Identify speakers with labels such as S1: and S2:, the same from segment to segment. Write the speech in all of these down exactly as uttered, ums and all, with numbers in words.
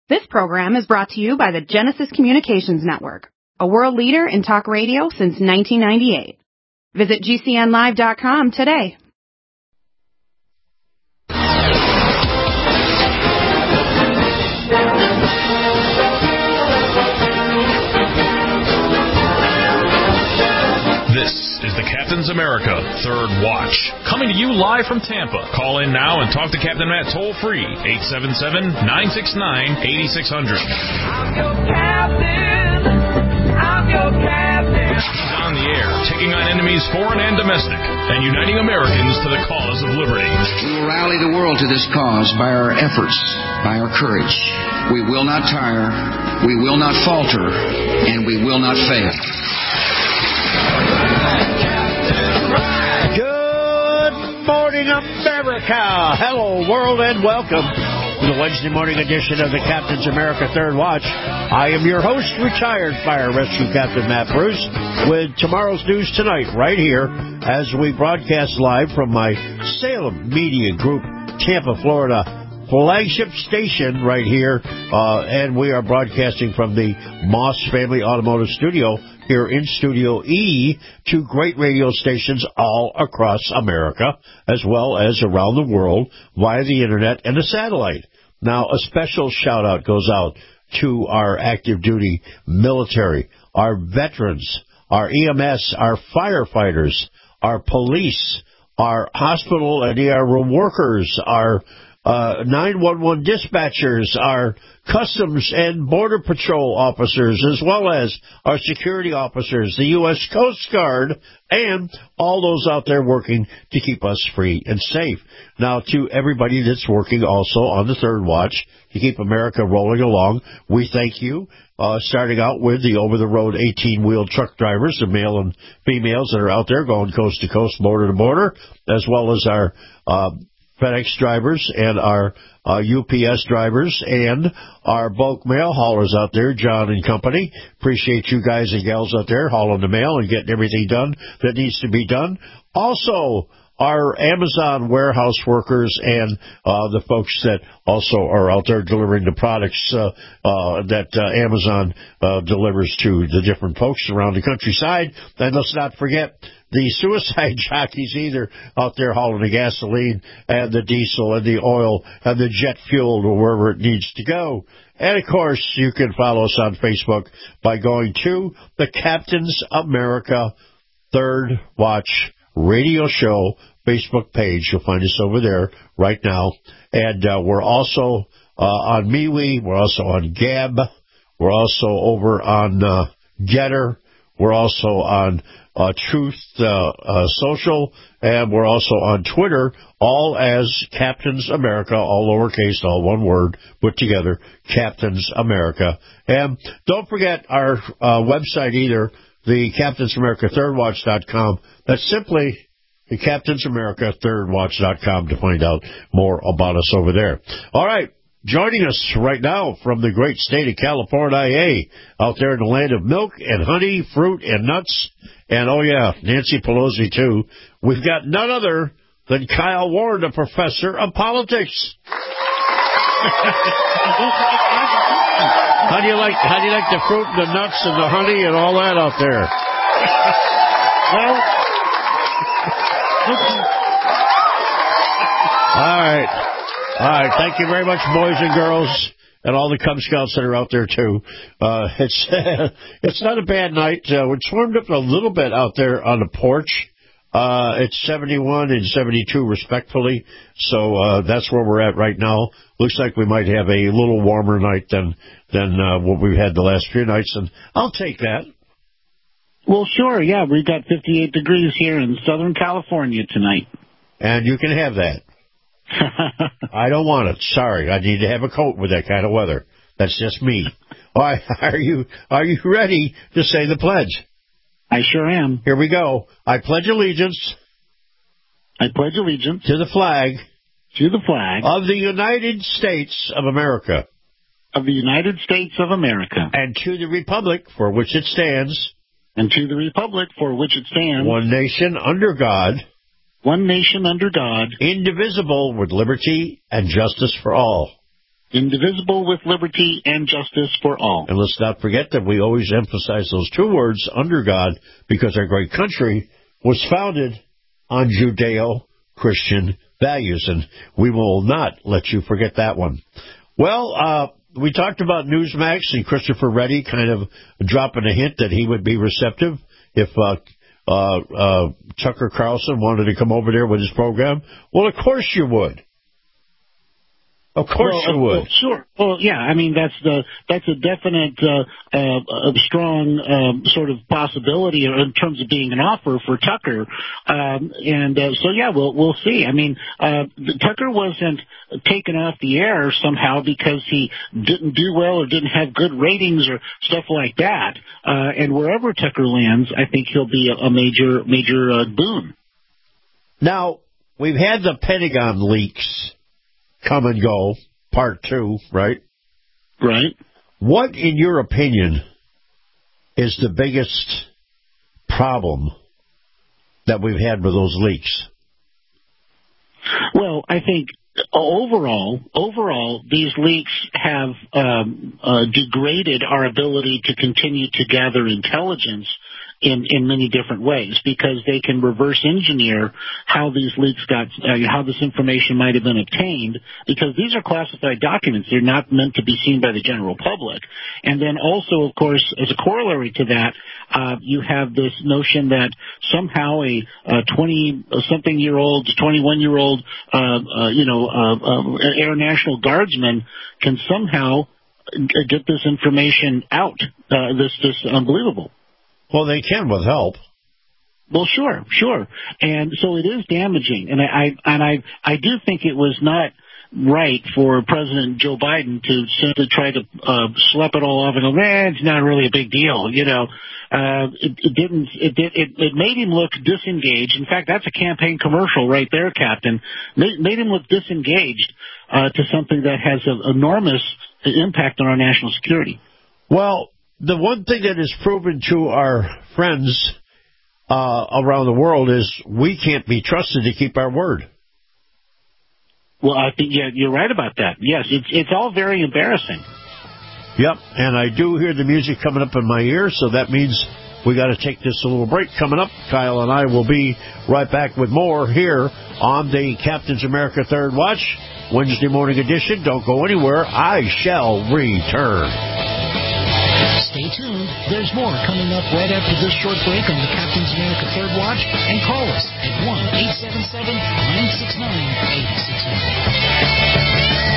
S1: This program is brought to you by the Genesis Communications Network, a world leader in talk radio since nineteen ninety-eight. Visit G C N live dot com today.
S2: This is the Captain's America Third Watch, coming to you live from Tampa. Call in now and talk to Captain Matt toll-free, eight seven seven, nine six nine, eight six zero zero.
S3: I'm your captain. I'm your captain.
S2: He's on the air, taking on enemies foreign and domestic, and uniting Americans to the cause of liberty.
S4: We will rally the world to this cause by our efforts, by our courage. We will not tire, we will not falter, and we will not fail.
S5: Good morning, America. Hello, world, and welcome to the Wednesday morning edition of the Captain's America Third Watch. I am your host, retired Fire Rescue Captain Matt Bruce, with tomorrow's news tonight right here as we broadcast live from my Salem Media Group, Tampa, Florida flagship station right here, uh, and we are broadcasting from the Moss Family Automotive Studio here in Studio E to great radio stations all across America, as well as around the world via the internet and the satellite. Now, a special shout-out goes out to our active duty military, our veterans, our E M S, our firefighters, our police, our hospital and E R room workers, our Uh, nine one one dispatchers, our Customs and Border Patrol officers, as well as our security officers, the U S Coast Guard, and all those out there working to keep us free and safe. Now, to everybody that's working also on the Third Watch to keep America rolling along, we thank you. Uh, starting out with the over-the-road eighteen-wheel truck drivers, the male and females that are out there going coast to coast, border to border, as well as our uh FedEx drivers and our uh, U P S drivers and our bulk mail haulers out there, John and Company. Appreciate you guys and gals out there hauling the mail and getting everything done that needs to be done. Also, our Amazon warehouse workers and uh, the folks that also are out there delivering the products uh, uh, that uh, Amazon uh, delivers to the different folks around the countryside. And let's not forget the suicide jockeys either out there hauling the gasoline and the diesel and the oil and the jet fuel to wherever it needs to go. And, of course, you can follow us on Facebook by going to the Captain's America Third Watch Radio Show Facebook page. You'll find us over there right now. And uh, we're also uh, on MeWe. We're also on Gab. We're also over on uh, Getter. We're also on uh, Truth uh, uh, Social. And we're also on Twitter, all as Captain's America, all lowercase, all one word, put together, Captain's America. And don't forget our uh, website either, the Captain's America Third Watch dot com. That's simply the Captain's America Third Watch dot com to find out more about us over there. All right, joining us right now from the great state of California, out there in the land of milk and honey, fruit and nuts, and oh yeah, Nancy Pelosi too. We've got none other than Kyle Warren, the professor of politics. How do you like? How do you like the fruit and the nuts and the honey and all that out there? Well, all right, all right. Thank you very much, boys and girls, and all the Cub Scouts that are out there too. Uh, it's it's not a bad night. Uh, it's warmed up a little bit out there on the porch. Uh, it's seventy-one and seventy-two respectfully, so uh, that's where we're at right now. Looks like we might have a little warmer night than than uh, what we've had the last few nights, and I'll take that.
S6: Well, sure, yeah. We've got fifty-eight degrees here in Southern California tonight.
S5: And you can have that. I don't want it. Sorry, I need to have a coat with that kind of weather. That's just me. All right, are you are you ready to say the pledge?
S6: I sure am.
S5: Here we go. I pledge allegiance.
S6: I pledge allegiance
S5: to the flag.
S6: To the flag
S5: of the United States of America.
S6: Of the United States of America.
S5: And to the republic for which it stands.
S6: And to the republic for which it stands.
S5: One nation under God.
S6: One nation under God.
S5: Indivisible with liberty and justice for all.
S6: indivisible, with liberty and justice for all.
S5: And let's not forget that we always emphasize those two words, under God, because our great country was founded on Judeo-Christian values, and we will not let you forget that one. Well, uh, we talked about Newsmax and Christopher Reddy kind of dropping a hint that he would be receptive if uh, uh, uh, Tucker Carlson wanted to come over there with his program. Well, of course you would. Of course
S6: well,
S5: you would.
S6: Well, sure. Well, yeah. I mean, that's the that's a definite, uh, uh, strong um, sort of possibility in terms of being an offer for Tucker. Um, and uh, so, yeah, we'll we'll see. I mean, uh, Tucker wasn't taken off the air somehow because he didn't do well or didn't have good ratings or stuff like that. Uh, and wherever Tucker lands, I think he'll be a, a major major uh, boon.
S5: Now, we've had the Pentagon leaks come and go, part two, right?
S6: Right.
S5: What, in your opinion, is the biggest problem that we've had with those leaks?
S6: Well, I think overall, overall, these leaks have um, uh, degraded our ability to continue to gather intelligence in, in many different ways, because they can reverse engineer how these leaks got, uh, how this information might have been obtained, because these are classified documents. They're not meant to be seen by the general public. And then also, of course, as a corollary to that, uh, you have this notion that somehow a twenty-something-year-old, twenty-one-year-old, uh, uh, you know, uh, uh, Air National Guardsman can somehow get this information out. Uh, this, this unbelievable.
S5: Well, they can with help.
S6: Well, sure, sure. And so it is damaging. And I, I and I, I do think it was not right for President Joe Biden to simply try to uh, slap it all off and go, eh, it's not really a big deal. You know, uh, it, it didn't. It did. It, it made him look disengaged. In fact, that's a campaign commercial right there, Captain. Made, made him look disengaged uh, to something that has an enormous impact on our national security.
S5: Well, the one thing that is proven to our friends uh, around the world is we can't be trusted to keep our word.
S6: Well, I think yeah, you're right about that. Yes, it's it's all very embarrassing.
S5: Yep, and I do hear the music coming up in my ear, so that means we got to take this a little break. Coming up, Kyle and I will be right back with more here on the Captain's America Third Watch, Wednesday morning edition. Don't go anywhere. I shall return.
S7: Stay tuned. There's more coming up right after this short break on the Captain's America Third Watch. And call us at one eight seven seven, nine six nine, eight six nine.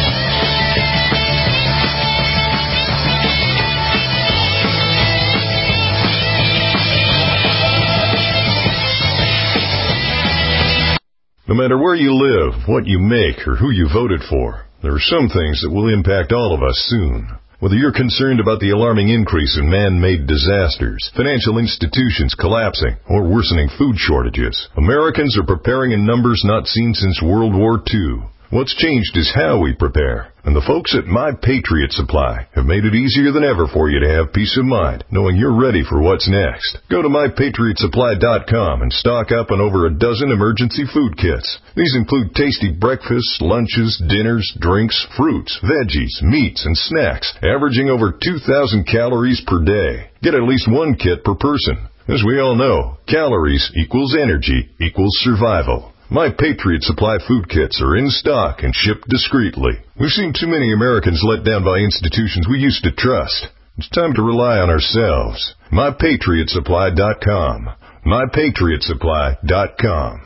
S8: No matter where you live, what you make, or who you voted for, there are some things that will impact all of us soon. Whether you're concerned about the alarming increase in man-made disasters, financial institutions collapsing, or worsening food shortages, Americans are preparing in numbers not seen since World War Two. What's changed is how we prepare. And the folks at My Patriot Supply have made it easier than ever for you to have peace of mind, knowing you're ready for what's next. Go to my patriot supply dot com and stock up on over a dozen emergency food kits. These include tasty breakfasts, lunches, dinners, drinks, fruits, veggies, meats, and snacks, averaging over two thousand calories per day. Get at least one kit per person. As we all know, calories equals energy equals survival. My Patriot Supply food kits are in stock and shipped discreetly. We've seen too many Americans let down by institutions we used to trust. It's time to rely on ourselves. my patriot supply dot com. my patriot supply dot com.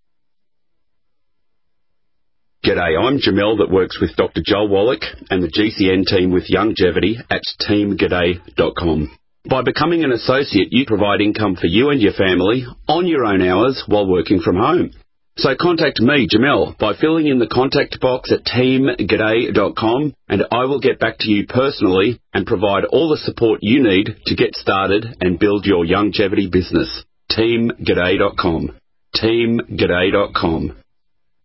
S9: G'day, I'm Jamel that works with Doctor Joel Wallach and the G C N team with Longevity at team g'day dot com. By becoming an associate, you provide income for you and your family on your own hours while working from home. So contact me, Jamel, by filling in the contact box at team g'day dot com, and I will get back to you personally and provide all the support you need to get started and build your longevity business. team g'day dot com. team g'day dot com.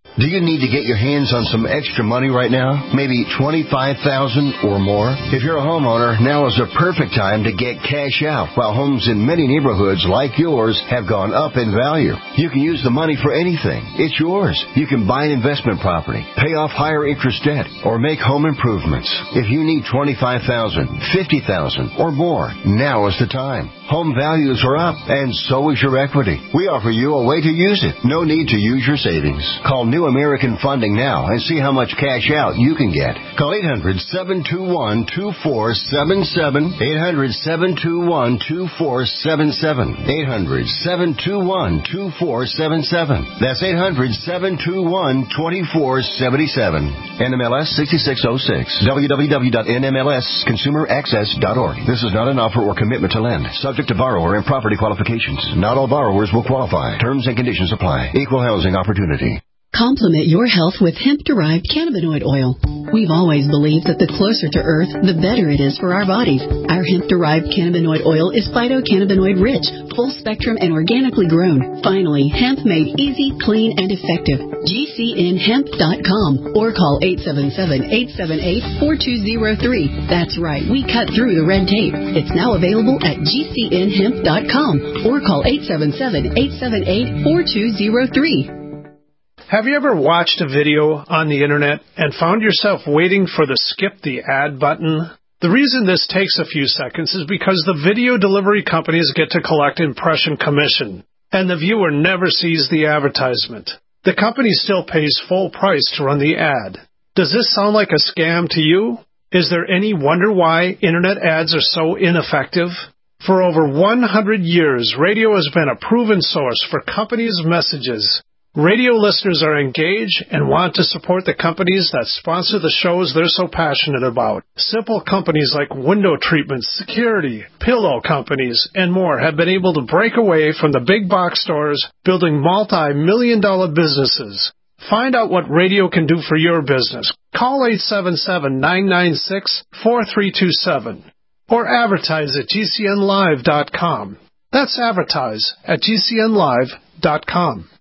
S10: Do you need to get your hands on some extra money right now? Maybe twenty-five thousand dollars or more? If you're a homeowner, now is the perfect time to get cash out while homes in many neighborhoods like yours have gone up in value. You can use the money for anything. It's yours. You can buy an investment property, pay off higher interest debt, or make home improvements. If you need twenty-five thousand dollars, fifty thousand dollars or more, now is the time. Home values are up, and so is your equity. We offer you a way to use it. No need to use your savings. Call New American Funding now and see how much cash out you can get. Call eight hundred, seven two one, two four seven seven, eight hundred, seven two one, two four seven seven, eight hundred, seven two one, two four seven seven. That's eight hundred, seven two one, two four seven seven. N M L S sixty-six oh six. w w w dot n m l s consumer access dot org. This is not an offer or commitment to lend. Subject to borrower and property qualifications. Not all borrowers will qualify. Terms and conditions apply. Equal housing opportunity.
S11: Complement your health with hemp-derived cannabinoid oil. We've always believed that the closer to Earth, the better it is for our bodies. Our hemp-derived cannabinoid oil is phytocannabinoid-rich, full-spectrum, and organically grown. Finally, hemp made easy, clean, and effective. G C N hemp dot com or call eight seven seven, eight seven eight, four two zero three. That's right, we cut through the red tape. It's now available at G C N hemp dot com or call eight seven seven, eight seven eight, four two zero three.
S12: Have you ever watched a video on the internet and found yourself waiting for the skip the ad button? The reason this takes a few seconds is because the video delivery companies get to collect impression commission, and the viewer never sees the advertisement. The company still pays full price to run the ad. Does this sound like a scam to you? Is there any wonder why internet ads are so ineffective? For over one hundred years, radio has been a proven source for companies' messages. Radio listeners are engaged and want to support the companies that sponsor the shows they're so passionate about. Simple companies like window treatments, security, pillow companies, and more have been able to break away from the big box stores, building multi-million dollar businesses. Find out what radio can do for your business. Call eight seven seven, nine nine six, four three two seven or advertise at G C N live dot com. That's advertise at G C N live dot com.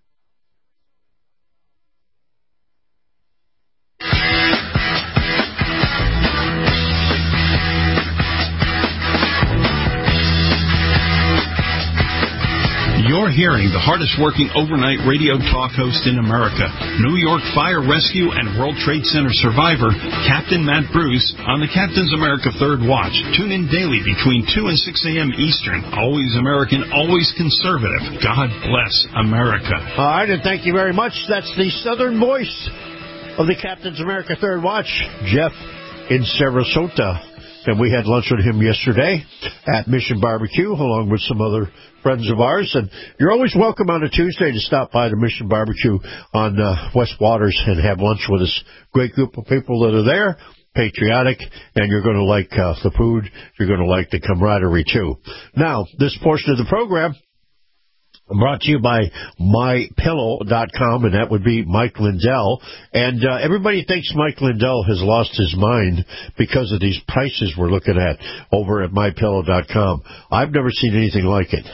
S13: You're hearing the hardest-working overnight radio talk host in America, New York Fire Rescue and World Trade Center survivor, Captain Matt Bruce, on the Captain's America Third Watch. Tune in daily between two and six a.m. Eastern. Always American, always conservative. God bless America.
S5: All right, and thank you very much. That's the Southern voice of the Captain's America Third Watch, Jeff in Sarasota. And we had lunch with him yesterday at Mission Barbecue, along with some other friends of ours. And you're always welcome on a Tuesday to stop by the Mission Barbecue on uh, West Waters and have lunch with us. Great group of people that are there, patriotic, and you're going to like uh, the food. You're going to like the camaraderie, too. Now, this portion of the program brought to you by my pillow dot com, and that would be Mike Lindell. And uh, everybody thinks Mike Lindell has lost his mind because of these prices we're looking at over at my pillow dot com. I've never seen anything like it.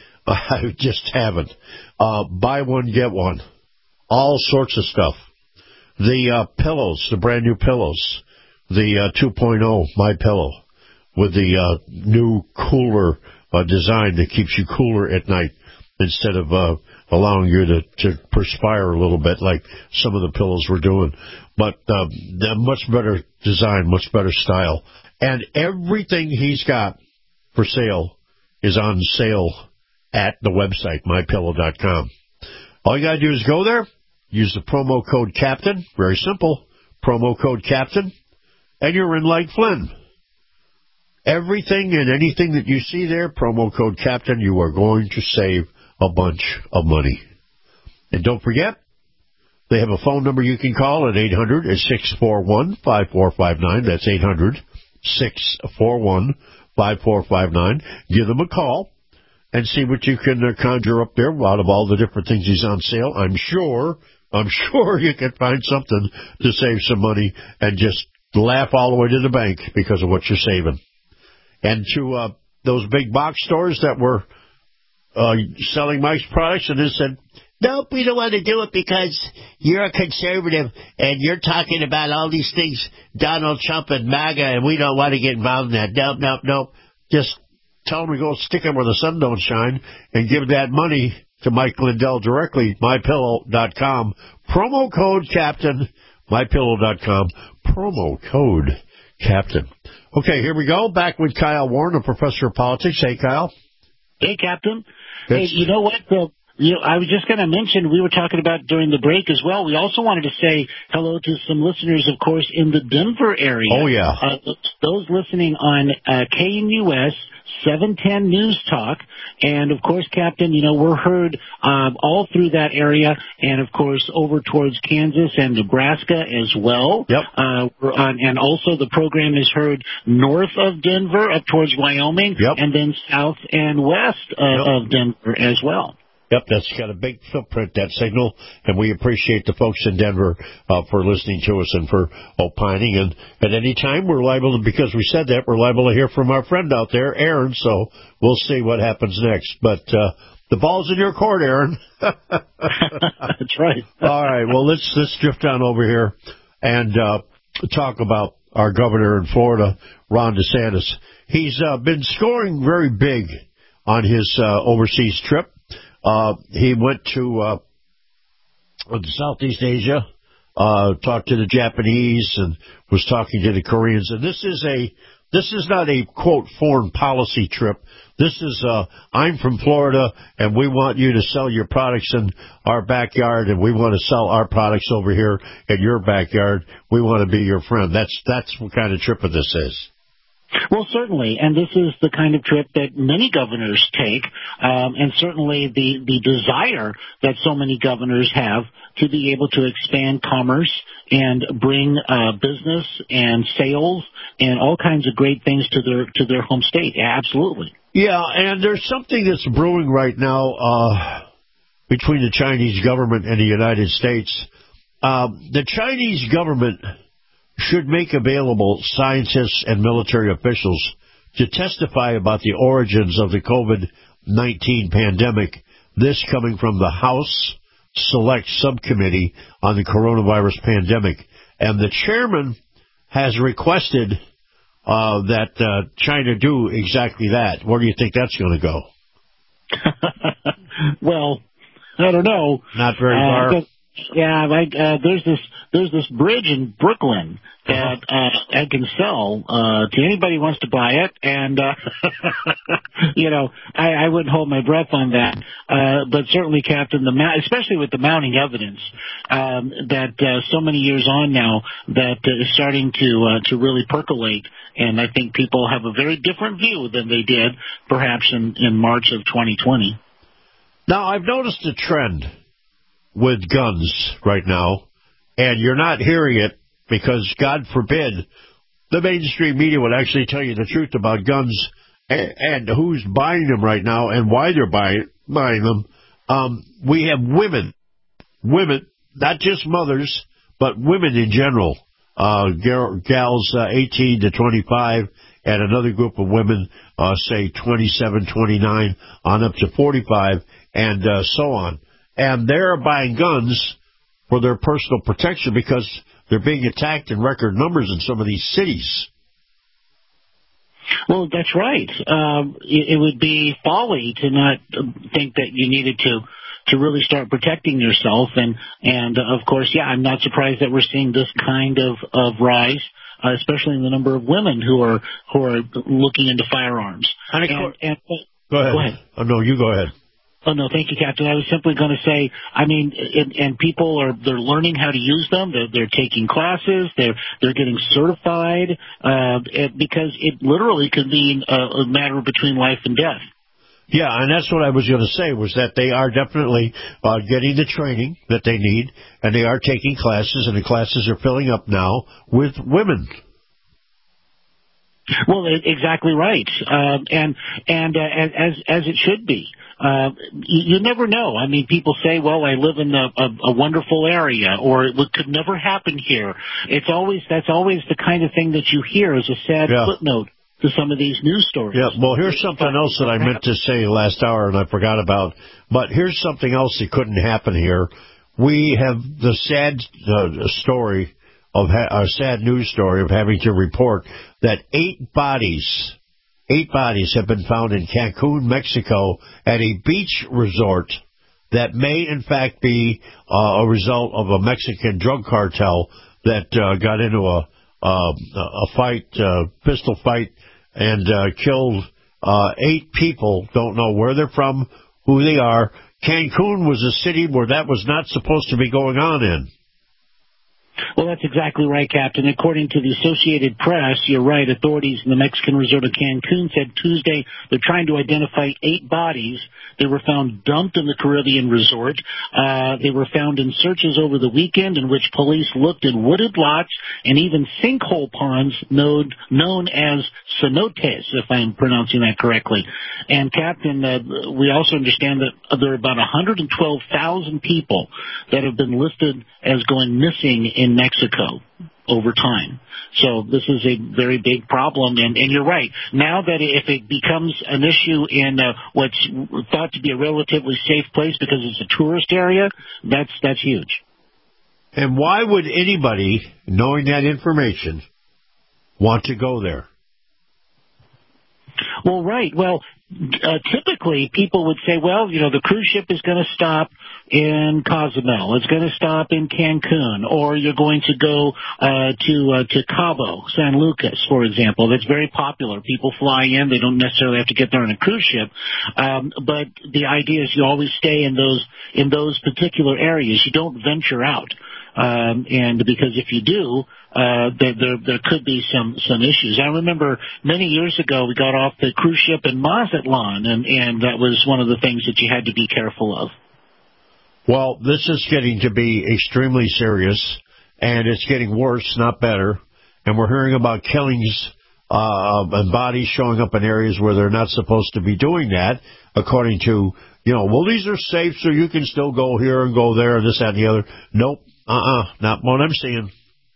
S5: I just haven't. Uh, buy one, get one. All sorts of stuff. The uh, pillows, the brand new pillows, the uh, two point oh MyPillow with the uh, new cooler uh, design that keeps you cooler at night, instead of uh, allowing you to, to perspire a little bit like some of the pillows were doing. But uh, they're much better design, much better style. And everything he's got for sale is on sale at the website, my pillow dot com. All you got to do is go there, use the promo code CAPTAIN, very simple, promo code CAPTAIN, and you're in like Flynn. Everything and anything that you see there, promo code CAPTAIN, you are going to save a bunch of money. And don't forget, they have a phone number you can call at eight hundred, six four one, five four five nine. That's eight hundred, six four one, five four five nine. Give them a call and see what you can uh, conjure up there out of all the different things he's on sale. I'm sure, I'm sure you can find something to save some money and just laugh all the way to the bank because of what you're saving. And to uh, those big box stores that were Uh, selling Mike's products, and they said, nope, we don't want to do it because you're a conservative and you're talking about all these things, Donald Trump and MAGA, and we don't want to get involved in that. Nope, nope, nope. Just tell them to go stick them where the sun don't shine and give that money to Mike Lindell directly, my pillow dot com. Promo code Captain, my pillow dot com. Promo code Captain. Okay, here we go. Back with Kyle Warren, a professor of politics. Hey, Kyle.
S6: Hey, Captain. It's, hey, you know what? Uh, you know, I was just going to mention, we were talking about during the break as well. We also wanted to say hello to some listeners, of course, in the Denver area.
S5: Oh, yeah.
S6: Uh, those listening on uh, K N U S seven ten News Talk. And, of course, Captain, you know, we're heard um, all through that area and, of course, over towards Kansas and Nebraska as well.
S5: Yep.
S6: Uh, we're on, and also the program is heard north of Denver up towards Wyoming.
S5: Yep.
S6: And then south and west uh,
S5: yep.
S6: of Denver as well.
S5: Yep, that's got a big footprint, that signal, and we appreciate the folks in Denver uh, for listening to us and for opining. And at any time, we're liable to, because we said that, we're liable to hear from our friend out there, Aaron, so we'll see what happens next. But uh, the ball's in your court, Aaron.
S6: That's right.
S5: All right, well, let's, let's drift on over here and uh, talk about our governor in Florida, Ron DeSantis. He's uh, been scoring very big on his uh, overseas trip. Uh, he went to uh, Southeast Asia, uh, talked to the Japanese, and was talking to the Koreans. And this is a this is not a quote foreign policy trip. This is uh, I'm from Florida, and we want you to sell your products in our backyard, and we want to sell our products over here in your backyard. We want to be your friend. That's that's what kind of trip of this is.
S6: Well, certainly, and this is the kind of trip that many governors take, um, and certainly the, the desire that so many governors have to be able to expand commerce and bring uh, business and sales and all kinds of great things to their to their home state. Absolutely.
S5: Yeah, and there's something that's brewing right now uh, between the Chinese government and the United States. Um, the Chinese government should make available scientists and military officials to testify about the origins of the COVID nineteen pandemic, this coming from the House Select Subcommittee on the Coronavirus Pandemic. And the chairman has requested uh, that uh, China do exactly that. Where do you think that's going to go?
S6: Well, I don't know.
S5: Not very
S6: uh,
S5: far.
S6: Yeah, like uh, there's this there's this bridge in Brooklyn that uh, I can sell uh, to anybody who wants to buy it, and uh, you know I, I wouldn't hold my breath on that. Uh, but certainly, Captain, the especially with the mounting evidence um, that uh, so many years on now that uh, is starting to uh, to really percolate, and I think people have a very different view than they did perhaps in, in March of twenty twenty.
S5: Now, I've noticed a trend with guns right now, and you're not hearing it because, God forbid, the mainstream media would actually tell you the truth about guns and, and who's buying them right now and why they're buying, buying them. Um, we have women, women, not just mothers, but women in general, uh, gals uh, eighteen to twenty-five, and another group of women, uh, say twenty-seven, twenty-nine, on up to forty-five, and uh, so on. And they're buying guns for their personal protection because they're being attacked in record numbers in some of these cities.
S6: Well, that's right. Um, it, it would be folly to not think that you needed to to really start protecting yourself. And, and uh, of course, yeah, I'm not surprised that we're seeing this kind of, of rise, uh, especially in the number of women who are who are looking into firearms.
S5: And,
S6: and, and,
S5: go ahead.
S6: Go ahead.
S5: Oh, no, you go ahead.
S6: Oh, no, thank you, Captain. I was simply going to say, I mean, and, and people are, they're learning how to use them. They're, they're taking classes. They're, they're getting certified, uh, because it literally could be a, a matter between life and death.
S5: Yeah, and that's what I was going to say, was that they are definitely uh, getting the training that they need, and they are taking classes, and the classes are filling up now with women.
S6: Well, exactly right, um, and and uh, as as it should be. Uh, you, you never know. I mean, people say, "Well, I live in a, a, a wonderful area," or "It could never happen here." It's always that's always the kind of thing that you hear as a sad
S5: yeah.
S6: footnote to some of these news stories.
S5: Yeah, well, here's something else that I meant to say last hour and I forgot about. But here's something else that couldn't happen here. We have the sad uh, story of ha- a sad news story of having to report that eight bodies, eight bodies have been found in Cancun, Mexico, at a beach resort that may, in fact, be uh, a result of a Mexican drug cartel that uh, got into a uh, a fight, uh, pistol fight, and uh, killed uh, eight people. Don't know where they're from, who they are. Cancun was a city where that was not supposed to be going on in.
S6: Well, that's exactly right, Captain. According to the Associated Press, you're right, authorities in the Mexican resort of Cancun said Tuesday they're trying to identify eight bodies. They were found dumped in the Caribbean resort. Uh, they were found in searches over the weekend in which police looked in wooded lots and even sinkhole ponds known, known as cenotes, if I'm pronouncing that correctly. And, Captain, uh, we also understand that there are about one hundred twelve thousand people that have been listed as going missing in Mexico over time. So this is a very big problem, and, and you're right. Now that if it becomes an issue in uh, what's thought to be a relatively safe place because it's a tourist area, that's that's huge.
S5: And why would anybody, knowing that information, want to go there?
S6: Well, right. Well, uh, typically people would say, well, you know, the cruise ship is going to stop in Cozumel. It's going to stop in Cancun, or you're going to go uh, to uh, to Cabo San Lucas, for example. That's very popular. People fly in. They don't necessarily have to get there on a cruise ship. Um, but the idea is you always stay in those in those particular areas. You don't venture out. Um, and because if you do, uh, there, there, there could be some, some issues. I remember many years ago we got off the cruise ship in Mazatlan, and, and that was one of the things that you had to be careful of.
S5: Well, this is getting to be extremely serious, and it's getting worse, not better. And we're hearing about killings uh, and bodies showing up in areas where they're not supposed to be doing that, according to, you know, well, these are safe, so you can still go here and go there, and this, that, and the other. Nope. Uh-uh, not what I'm seeing.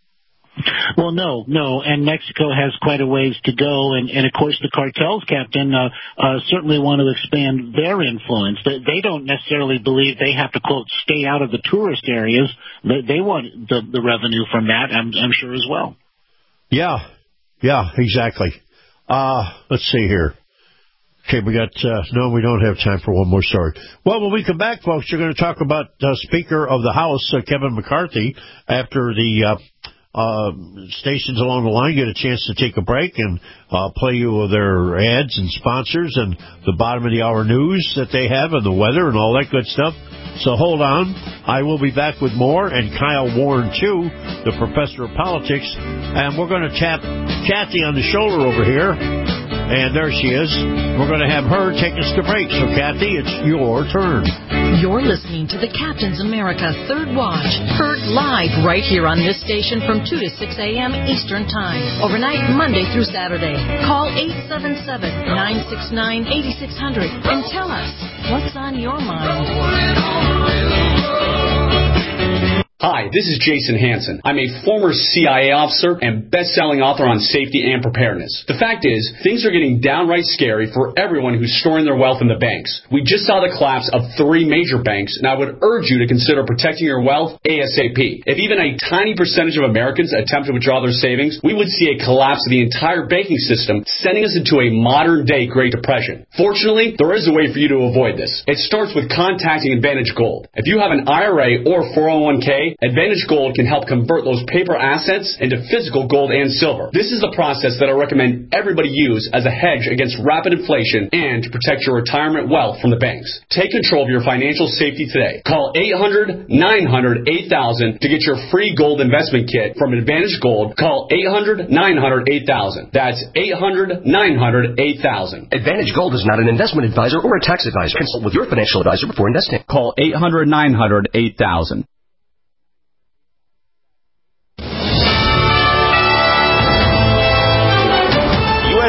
S6: Well, no, no, and Mexico has quite a ways to go, and, and of course the cartels, Captain, uh, uh, certainly want to expand their influence. They, they don't necessarily believe they have to, quote, stay out of the tourist areas. They, they want the, the revenue from that, I'm, I'm sure, as well.
S5: Yeah, yeah, exactly. Uh, let's see here. Okay, we got, uh, no, we don't have time for one more story. Well, when we come back, folks, you're going to talk about uh, Speaker of the House, uh, Kevin McCarthy, after the uh, uh, stations along the line get a chance to take a break and uh, play you their ads and sponsors and the bottom of the hour news that they have and the weather and all that good stuff. So hold on. I will be back with more, and Kyle Warren, too, the professor of politics. And we're going to tap Kathy on the shoulder over here. And there she is. We're going to have her take us to break. So, Kathy, it's your turn.
S14: You're listening to the Captain's America Third Watch, heard live right here on this station from two to six a.m. Eastern Time, overnight Monday through Saturday. Call eight seven seven, nine six nine, eight six zero zero and tell us what's on your mind.
S9: Hi, this is Jason Hansen. I'm a former C I A officer and best-selling author on safety and preparedness. The fact is, things are getting downright scary for everyone who's storing their wealth in the banks. We just saw the collapse of three major banks, and I would urge you to consider protecting your wealth ASAP. If even a tiny percentage of Americans attempt to withdraw their savings, we would see a collapse of the entire banking system, sending us into a modern-day Great Depression. Fortunately, there is a way for you to avoid this. It starts with contacting Advantage Gold. If you have an I R A or four oh one k, Advantage Gold can help convert those paper assets into physical gold and silver. This is the process that I recommend everybody use as a hedge against rapid inflation and to protect your retirement wealth from the banks. Take control of your financial safety today. Call eight hundred, nine hundred, eight thousand to get your free gold investment kit from Advantage Gold. Call eight hundred, nine hundred, eight thousand. That's eight hundred, nine hundred, eight thousand.
S15: Advantage Gold is not an investment advisor or a tax advisor. Consult with your financial advisor before investing.
S9: Call eight hundred, nine hundred, eight thousand.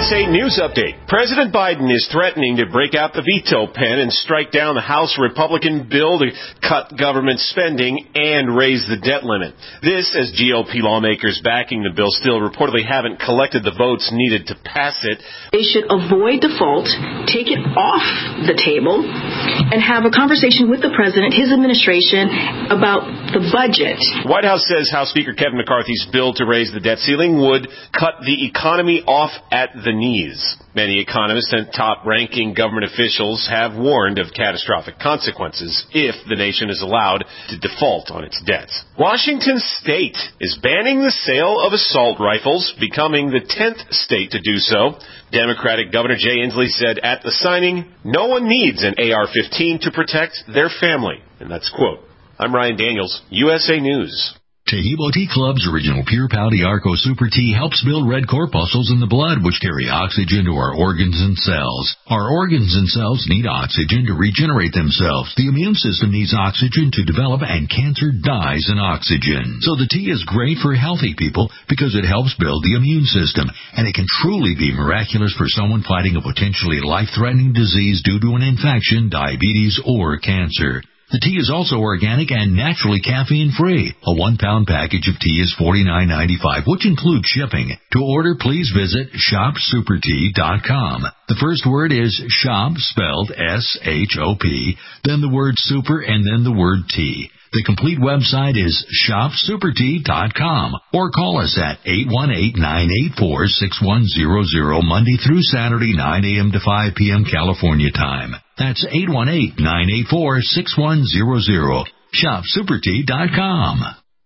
S16: S A News Update. President Biden is threatening to break out the veto pen and strike down the House Republican bill to cut government spending and raise the debt limit. This as G O P lawmakers backing the bill still reportedly haven't collected the votes needed to pass it.
S17: They should avoid default, take it off the table, and have a conversation with the president, his administration, about the budget.
S16: White House says House Speaker Kevin McCarthy's bill to raise the debt ceiling would cut the economy off at the knees. Many economists and top-ranking government officials have warned of catastrophic consequences if the nation is allowed to default on its debts. Washington State is banning the sale of assault rifles, becoming the tenth state to do so. Democratic Governor Jay Inslee said at the signing, "No one needs an A R fifteen to protect their family." And that's quote. I'm Ryan Daniels, U S A News.
S18: Tahibo Tea Club's original Pure Pau Arco Super Tea helps build red corpuscles in the blood, which carry oxygen to our organs and cells. Our organs and cells need oxygen to regenerate themselves. The immune system needs oxygen to develop, and cancer dies in oxygen. So the tea is great for healthy people because it helps build the immune system, and it can truly be miraculous for someone fighting a potentially life-threatening disease due to an infection, diabetes, or cancer. The tea is also organic and naturally caffeine-free. A one-pound package of tea is forty-nine ninety-five, which includes shipping. To order, please visit shop super tea dot com. The first word is shop, spelled S H O P, then the word super, and then the word tea. The complete website is shop super tea dot com, or call us at eight one eight, nine eight four, six one zero zero Monday through Saturday, nine a.m. to five p.m. California time. That's eight one eight, nine eight four, six one zero zero. shop super tea dot com.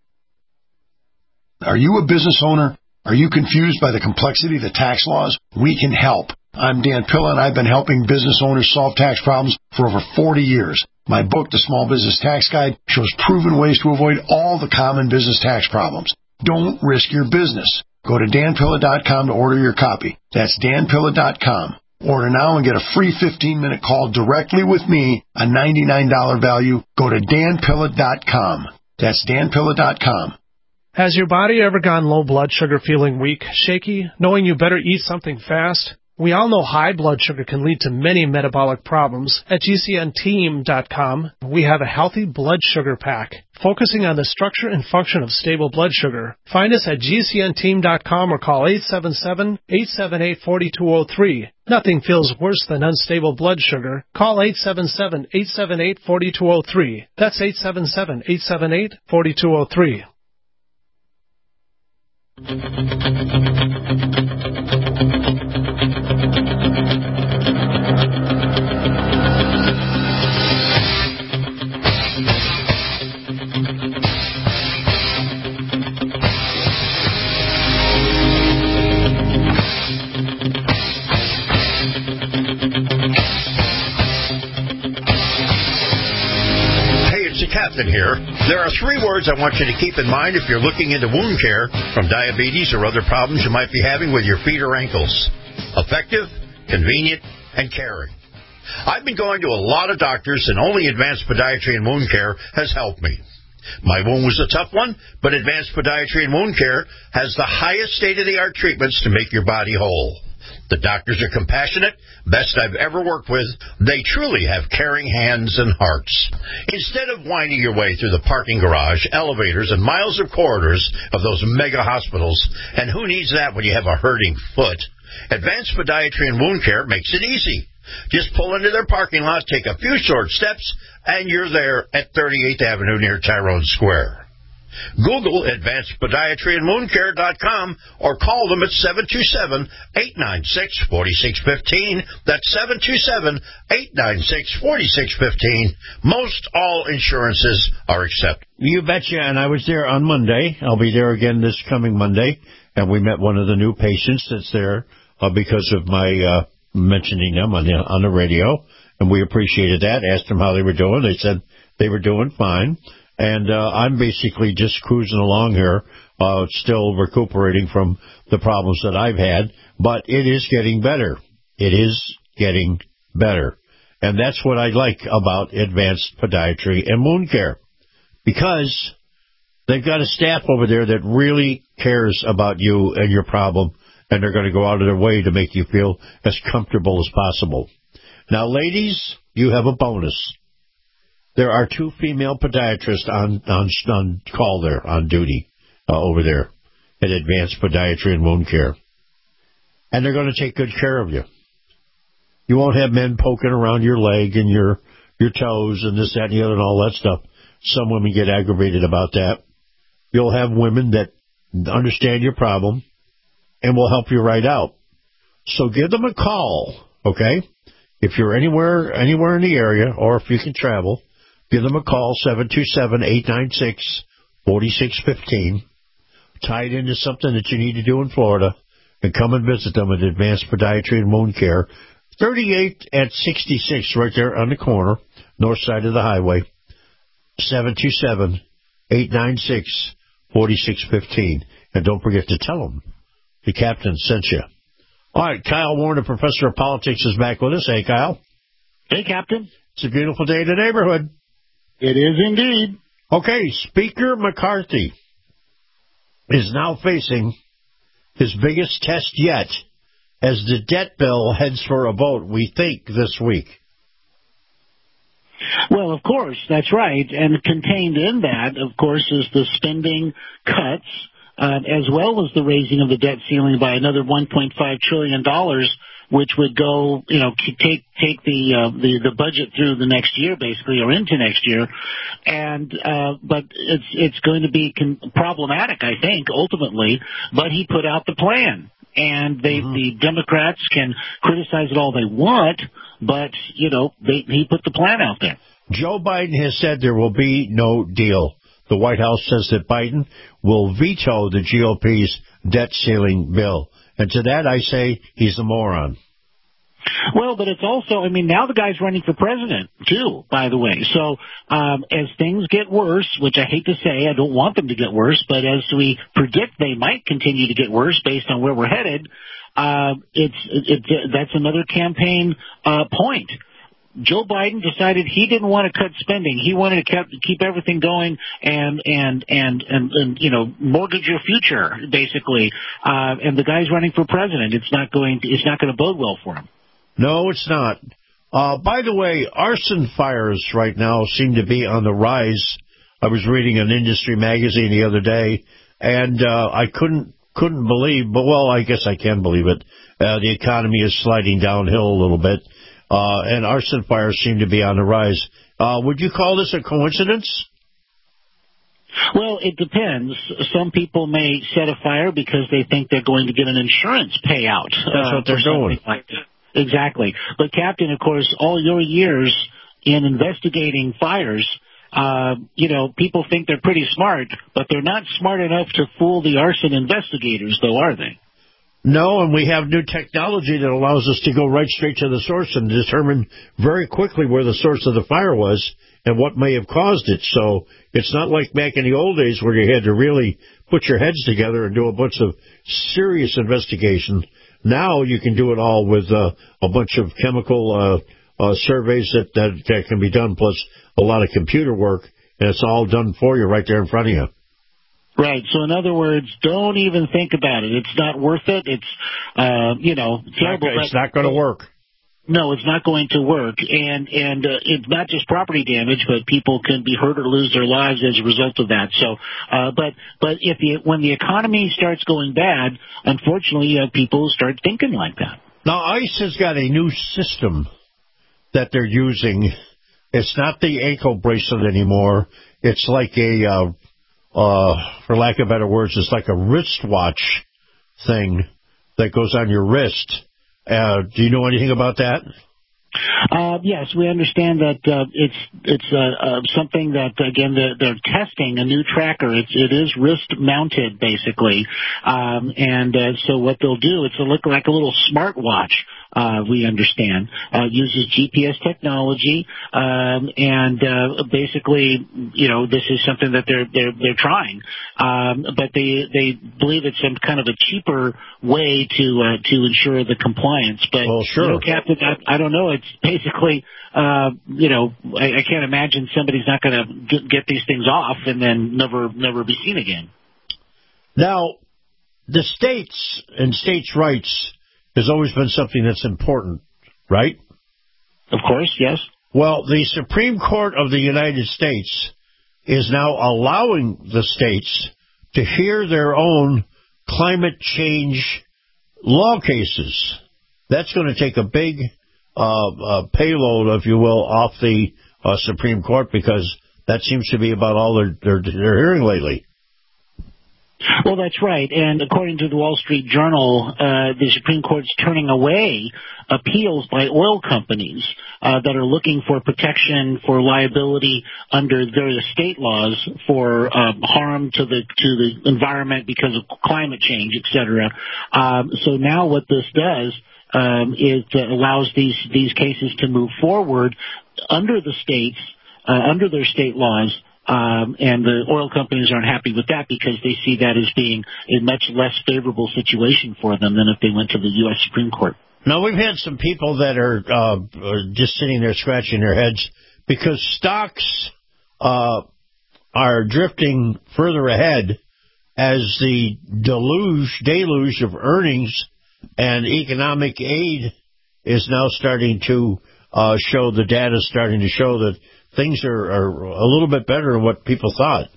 S19: Are you a business owner? Are you confused by the complexity of the tax laws? We can help. I'm Dan Pilla, and I've been helping business owners solve tax problems for over forty years. My book, The Small Business Tax Guide, shows proven ways to avoid all the common business tax problems. Don't risk your business. Go to dan pilla dot com to order your copy. That's dan pilla dot com. Order now and get a free fifteen-minute call directly with me, a ninety-nine dollars value. Go to dan pilla dot com. That's dan pilla dot com.
S12: Has your body ever gone low blood sugar, feeling weak, shaky, knowing you better eat something fast? We all know high blood sugar can lead to many metabolic problems. At G C N team dot com, we have a healthy blood sugar pack, focusing on the structure and function of stable blood sugar. Find us at G C N team dot com or call eight seven seven, eight seven eight, four two zero three. Nothing feels worse than unstable blood sugar. Call eight seven seven, eight seven eight, four two zero three. That's eight seven seven, eight seven eight, four two zero three.
S5: Captain here. There are three words I want you to keep in mind if you're looking into wound care from diabetes or other problems you might be having with your feet or ankles. Effective, convenient, and caring. I've been going to a lot of doctors, and only Advanced Podiatry and Wound Care has helped me. My wound was a tough one, but Advanced Podiatry and Wound Care has the highest state-of-the-art treatments to make your body whole. The doctors are compassionate, best I've ever worked with. They truly have caring hands and hearts. Instead of winding your way through the parking garage, elevators, and miles of corridors of those mega hospitals, and who needs that when you have a hurting foot, Advanced Podiatry and Wound Care makes it easy. Just pull into their parking lot, take a few short steps, and you're there at thirty-eighth Avenue near Tyrone Square. Google Advanced Podiatry and Wound Care dot com or call them at seven two seven, eight nine six, four six one five. That's seven two seven, eight nine six, four six one five. Most all insurances are accepted. You betcha, and I was there on Monday. I'll be there again this coming Monday, and we met one of the new patients that's there uh, because of my uh, mentioning them on the, on the radio, and we appreciated that. Asked them how they were doing. They said they were doing fine. And uh, I'm basically just cruising along here, uh, still recuperating from the problems that I've had. But it is getting better. It is getting better. And that's what I like about Advanced Podiatry and Wound Care. Because they've got a staff over there that really cares about you and your problem and they're going to go out of their way to make you feel as comfortable as possible. Now, ladies, you have a bonus. There are two female podiatrists on, on, on call there, on duty, uh, over there at Advanced Podiatry and Wound Care. And they're going to take good care of you. You won't have men poking around your leg and your, your toes and this, that, and the other and all that stuff. Some women get aggravated about that. You'll have women that understand your problem and will help you right out. So give them a call, okay? If you're anywhere anywhere in the area, or if you can travel, give them a call, seven two seven, eight nine six, four six one five. Tie it into something that you need to do in Florida, and come and visit them at Advanced Podiatry and Wound Care, thirty-eight at sixty-six, right there on the corner, north side of the highway, seven two seven, eight nine six, four six one five. And don't forget to tell them the captain sent you. All right, Kyle Warner, professor of politics, is back with us. Hey, Kyle.
S6: Hey, Captain.
S5: It's a beautiful day in the neighborhood.
S6: It is indeed.
S5: Okay, Speaker McCarthy is now facing his biggest test yet as the debt bill heads for a vote, we think, this week.
S6: Well, of course, that's right. And contained in that, of course, is the spending cuts, uh, as well as the raising of the debt ceiling by another one point five trillion dollars, which would go, you know, take take the uh, the the budget through the next year, basically, or into next year. And uh, but it's it's going to be con- problematic, I think, ultimately. But he put out the plan, and they mm-hmm. the Democrats can criticize it all they want, but you know, they, he put the plan out there.
S5: Joe Biden has said there will be no deal. The White House says that Biden will veto the G O P's debt ceiling bill. And to that I say he's a moron.
S6: Well, but it's also, I mean, now the guy's running for president, too, by the way. So um, as things get worse, which I hate to say, I don't want them to get worse, but as we predict they might continue to get worse based on where we're headed, uh, it's, it's uh, that's another campaign uh, point. Joe Biden decided he didn't want to cut spending. He wanted to keep, keep everything going and, and, and, and, and, you know, mortgage your future, basically. Uh, and the guy's running for president. It's not going to, it's not going to bode well for him.
S5: No, it's not. Uh, by the way, arson fires right now seem to be on the rise. I was reading an industry magazine the other day, and uh, I couldn't couldn't believe, but well, I guess I can believe it. Uh, the economy is sliding downhill a little bit. Uh, and arson fires seem to be on the rise. Uh, would you call this a coincidence?
S6: Well, it depends. Some people may set a fire because they think they're going to get an insurance payout.
S5: That's uh, what they're doing.
S6: Like that. Exactly. But, Captain, of course, all your years in investigating fires, uh, you know, people think they're pretty smart, but they're not smart enough to fool the arson investigators, though, are they?
S5: No, and we have new technology that allows us to go right straight to the source and determine very quickly where the source of the fire was and what may have caused it. So it's not like back in the old days where you had to really put your heads together and do a bunch of serious investigation. Now you can do it all with uh, a bunch of chemical uh, uh, surveys that, that, that can be done, plus a lot of computer work, and it's all done for you right there in front of you.
S6: Right. So, in other words, don't even think about it. It's not worth it. It's, uh, you know, terrible.
S5: It's not going to work.
S6: No, it's not going to work. And and uh, it's not just property damage, but people can be hurt or lose their lives as a result of that. So, uh, but but if you, when the economy starts going bad, unfortunately, you have people who start thinking like that.
S5: Now, ICE has got a new system that they're using. It's not the ankle bracelet anymore. It's like a... Uh, Uh, for lack of better words, it's like a wristwatch thing that goes on your wrist. Uh, do you know anything about that?
S6: Uh, yes, we understand that uh, it's it's uh, uh, something that, again, they're, they're testing, a new tracker. It's, it is wrist-mounted, basically. Um, and uh, so what they'll do, it's a look like a little smartwatch. Uh, we understand, uh, uses G P S technology, um, and, uh, basically, you know, this is something that they're, they're, they're trying. Um, but they, they believe it's some kind of a cheaper way to, uh, to ensure the compliance. But,
S5: well, sure.
S6: You know, Captain, I, I don't know. It's basically, uh, you know, I, I can't imagine somebody's not going to get these things off and then never, never be seen again.
S5: Now, the states and states' rights has always been something that's important, right?
S6: Of course, yes.
S5: Well, the Supreme Court of the United States is now allowing the states to hear their own climate change law cases. That's going to take a big uh, uh, payload, if you will, off the uh, Supreme Court, because that seems to be about all they're, they're, they're hearing lately.
S6: Well, that's right. And according to the Wall Street Journal, uh, the Supreme Court's turning away appeals by oil companies uh, that are looking for protection for liability under various state laws for um, harm to the to the environment because of climate change, et cetera. Um, so now what this does um, is uh, allows these these cases to move forward under the states, uh, under their state laws. Um, and the oil companies aren't happy with that because they see that as being a much less favorable situation for them than if they went to the U S Supreme Court.
S5: Now, we've had some people that are uh, just sitting there scratching their heads because stocks uh, are drifting further ahead as the deluge, deluge of earnings and economic aid is now starting to uh, show, the data is starting to show that things are, are a little bit better than what people thought.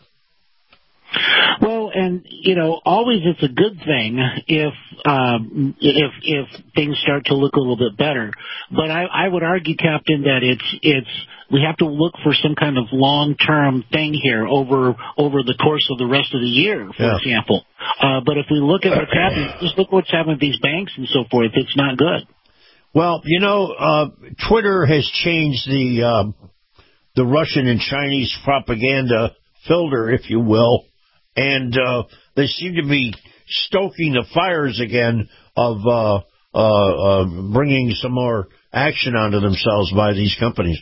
S6: Well, and you know, always it's a good thing if um, if if things start to look a little bit better. But I, I would argue, Captain, that it's it's we have to look for some kind of long term thing here over over the course of the rest of the year, for
S5: yeah.
S6: example. Uh, but if we look at what's happening, just look what's happening with these banks and so forth. It's not good.
S5: Well, you know, uh, Twitter has changed the. Uh, the Russian and Chinese propaganda filter, if you will, and uh, they seem to be stoking the fires again of uh, uh, uh, bringing some more action onto themselves by these companies.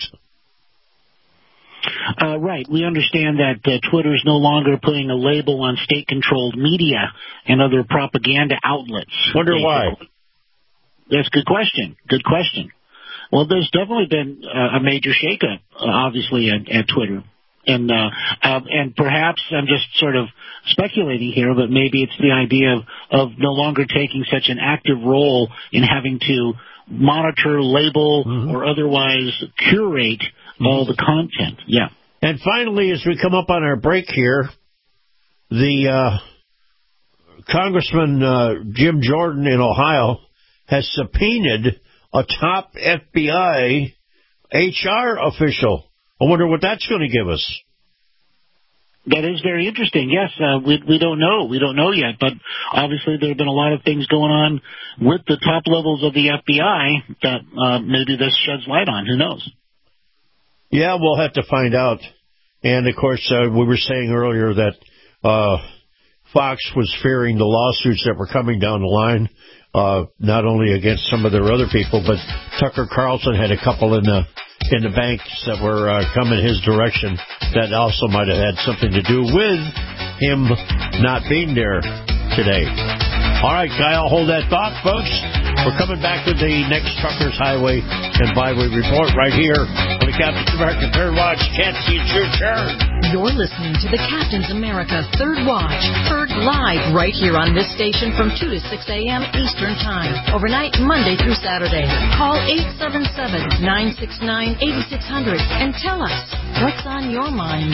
S6: Uh, right. We understand that uh, Twitter is no longer putting a label on state-controlled media and other propaganda outlets.
S5: Wonder why?
S6: That's a good question. Good question. Well, there's definitely been uh, a major shakeup, uh, obviously, at, at Twitter. And uh, uh, and perhaps I'm just sort of speculating here, but maybe it's the idea of, of no longer taking such an active role in having to monitor, label, mm-hmm. or otherwise curate mm-hmm. all the content. Yeah.
S5: And finally, as we come up on our break here, the uh, Congressman uh, Jim Jordan in Ohio has subpoenaed a top F B I H R official. I wonder what that's going to give us.
S6: That is very interesting. Yes, uh, we we don't know. We don't know yet, but obviously there have been a lot of things going on with the top levels of the F B I that uh, maybe this sheds light on. Who knows?
S5: Yeah, we'll have to find out. And, of course, uh, we were saying earlier that uh, Fox was fearing the lawsuits that were coming down the line. Uh, not only against some of their other people, but Tucker Carlson had a couple in the in the banks that were uh, coming his direction that also might have had something to do with him not being there today. All right, Kyle, hold that thought, folks. We're coming back with the next Truckers Highway and Byway Report right here on the Captain's America Third Watch. Chancey, it's your turn.
S14: You're listening to the Captain's America Third Watch, heard live right here on this station from two to six a.m. Eastern Time, overnight Monday through Saturday. Call eight seven seven, nine six nine, eight six zero zero and tell us what's on your mind.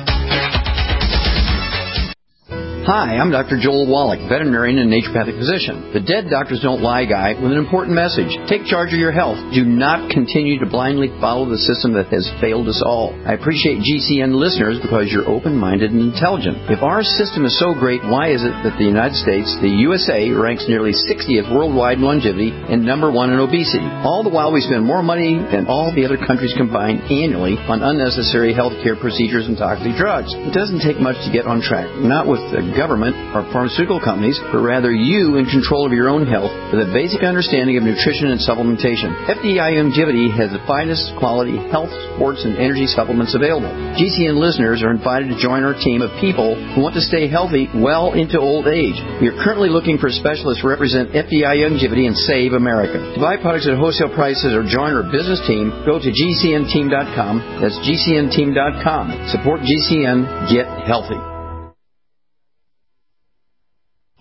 S20: Hi, I'm Doctor Joel Wallach, veterinarian and naturopathic physician. The Dead Doctors Don't Lie guy with an important message. Take charge of your health. Do not continue to blindly follow the system that has failed us all. I appreciate G C N listeners because you're open-minded and intelligent. If our system is so great, why is it that the United States, the U S A, ranks nearly sixtieth worldwide in longevity and number one in obesity? All the while we spend more money than all the other countries combined annually on unnecessary health care procedures and toxic drugs. It doesn't take much to get on track. Not with the government or pharmaceutical companies, but rather you in control of your own health with a basic understanding of nutrition and supplementation. F D I Longevity has the finest quality health, sports, and energy supplements available. G C N listeners are invited to join our team of people who want to stay healthy well into old age. We are currently looking for specialists to represent F D I Longevity and Save America. To buy products at wholesale prices or join our business team, go to G C N team dot com. That's G C N team dot com. Support G C N. Get healthy.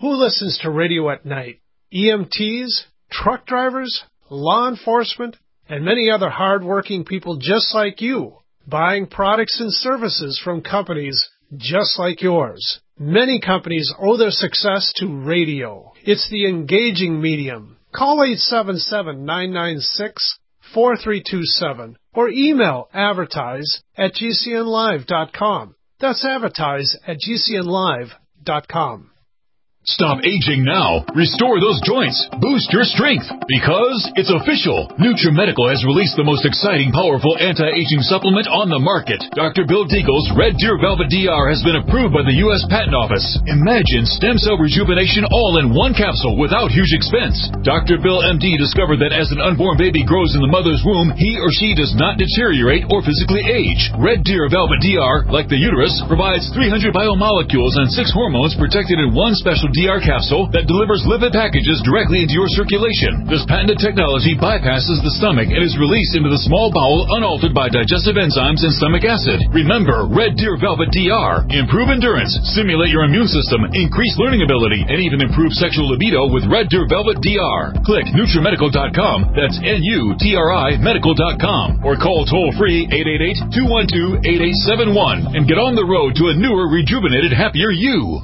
S12: Who listens to radio at night? E M Ts, truck drivers, law enforcement, and many other hard-working people just like you, buying products and services from companies just like yours. Many companies owe their success to radio. It's the engaging medium. Call eight seven seven, nine nine six, four three two seven or email advertise at g c n live dot com. That's advertise at g c n live dot com.
S18: Stop aging now. Restore those joints. Boost your strength. Because it's official. NutriMedical has released the most exciting, powerful anti-aging supplement on the market. Doctor Bill Deagle's Red Deer Velvet D R has been approved by the U S Patent Office. Imagine stem cell rejuvenation all in one capsule without huge expense. Doctor Bill M D discovered that as an unborn baby grows in the mother's womb, he or she does not deteriorate or physically age. Red Deer Velvet D R, like the uterus, provides three hundred biomolecules and six hormones protected in one special D R capsule that delivers lipid packages directly into your circulation. This patented technology bypasses the stomach and is released into the small bowel unaltered by digestive enzymes and stomach acid. Remember, Red Deer Velvet D R. Improve endurance, stimulate your immune system, increase learning ability, and even improve sexual libido with Red Deer Velvet D R. Click NutriMedical dot com. That's N U T R I medical dot com. Or call toll-free eight eight eight, two one two, eight eight seven one and get on the road to a newer, rejuvenated, happier you.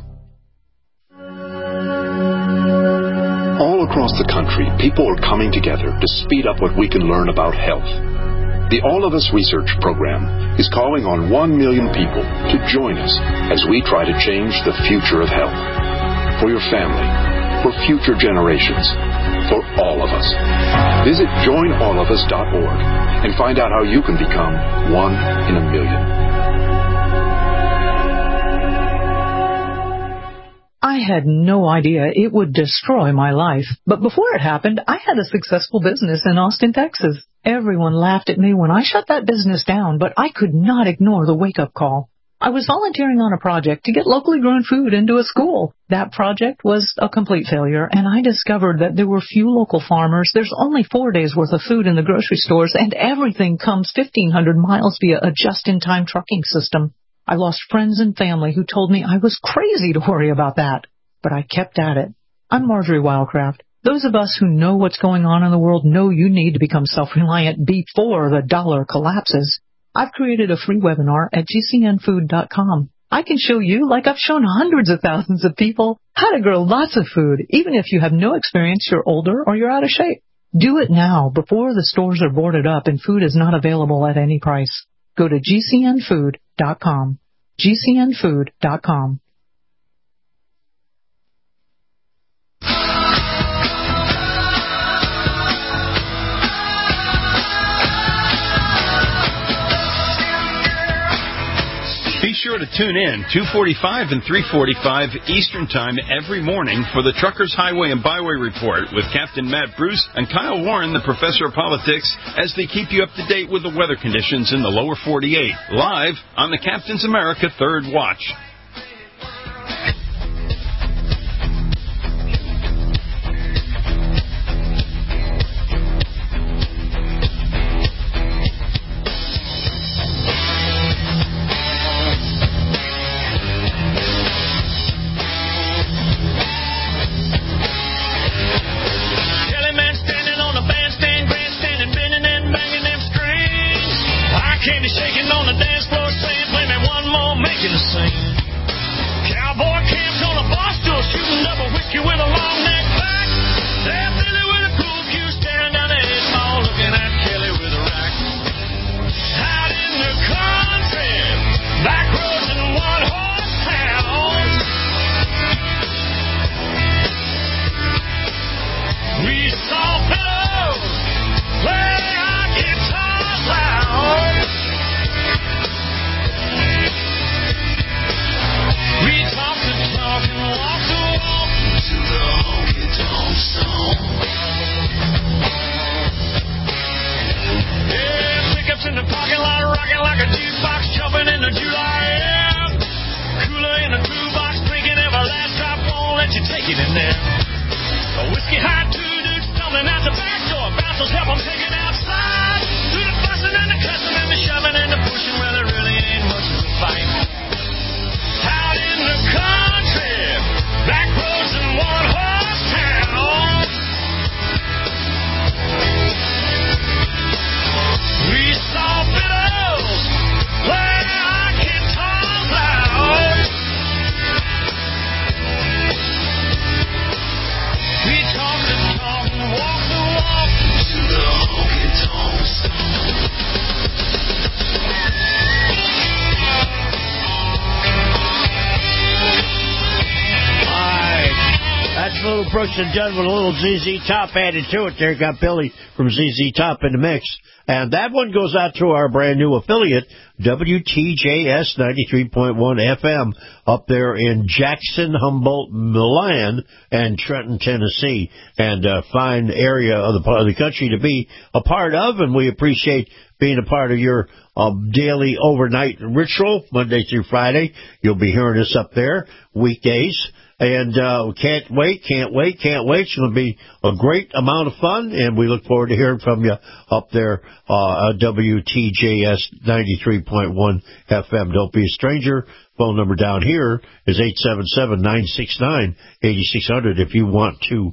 S21: All across the country, people are coming together to speed up what we can learn about health. The All of Us Research Program is calling on one million people to join us as we try to change the future of health. For your family, for future generations, for all of us. Visit join all of us dot org and find out how you can become one in a million.
S22: I had no idea it would destroy my life. But before it happened, I had a successful business in Austin, Texas. Everyone laughed at me when I shut that business down, but I could not ignore the wake-up call. I was volunteering on a project to get locally grown food into a school. That project was a complete failure, and I discovered that there were few local farmers. There's only four days' worth of food in the grocery stores, and everything comes fifteen hundred miles via a just-in-time trucking system. I lost friends and family who told me I was crazy to worry about that. But I kept at it. I'm Marjorie Wildcraft. Those of us who know what's going on in the world know you need to become self-reliant before the dollar collapses. I've created a free webinar at g c n food dot com. I can show you, like I've shown hundreds of thousands of people, how to grow lots of food, even if you have no experience, you're older, or you're out of shape. Do it now before the stores are boarded up and food is not available at any price. Go to g c n food dot com. g c n food dot com.
S13: Be sure to tune in two forty-five and three forty-five Eastern Time every morning for the Truckers Highway and Byway Report with Captain Matt Bruce and Kyle Warren, the Professor of Politics, as they keep you up to date with the weather conditions in the lower forty-eight, live on the Captain's America Third Watch.
S3: Candy shaking on the dance floor, saying, play me one more, making a scene.
S5: Brooks and Dunn with a little Z Z Top added to it there. Got Billy from Z Z Top in the mix. And that one goes out to our brand new affiliate, W T J S ninety-three point one F M, up there in Jackson, Humboldt, Milan, and Trenton, Tennessee. And a fine area of the, of the country to be a part of, and we appreciate being a part of your uh, daily overnight ritual, Monday through Friday. You'll be hearing us up there weekdays. And uh, can't wait, can't wait, can't wait. It's going to be a great amount of fun, and we look forward to hearing from you up there uh, at W T J S ninety-three point one F M. Don't be a stranger. Phone number down here is eight seven seven, nine six nine, eight six zero zero if you want to